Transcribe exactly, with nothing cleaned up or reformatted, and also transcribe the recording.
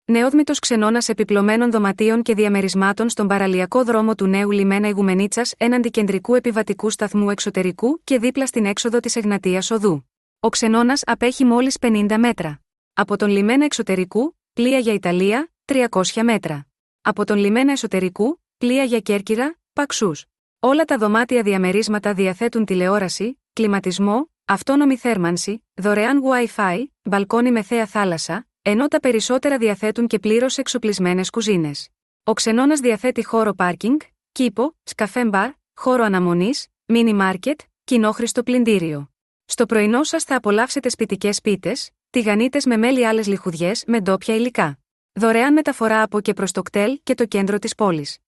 Νεόδμητος ξενώνας επιπλωμένων δωματίων και διαμερισμάτων στον παραλιακό δρόμο του νέου λιμένα Ιγουμενίτσας έναντι κεντρικού επιβατικού σταθμού εξωτερικού και δίπλα στην έξοδο της Εγνατίας Οδού. Ο ξενώνας απέχει μόλις πενήντα μέτρα. Από τον λιμένα εξωτερικού, πλοία για Ιταλία, τριακόσια μέτρα. Από τον λιμένα εσωτερικού, πλοία για Κέρκυρα, Παξούς. Όλα τα δωμάτια διαμερίσματα διαθέτουν τηλεόραση, κλιματισμό, αυτόνομη θέρμανση, δωρεάν Wi-Fi, μπαλκόνι με θέα θάλασσα, ενώ τα περισσότερα διαθέτουν και πλήρως εξοπλισμένες κουζίνες. Ο ξενώνας διαθέτει χώρο πάρκινγκ, κήπο, σκαφέ μπαρ, χώρο αναμονής, μίνι μάρκετ, κοινόχρηστο πλυντήριο. Στο πρωινό σας θα απολαύσετε σπιτικές πίτες, τηγανίτες με μέλι, άλλες λιχουδιές με ντόπια υλικά. Δωρεάν μεταφορά από και προς το κτέλ και το κέντρο της πόλης.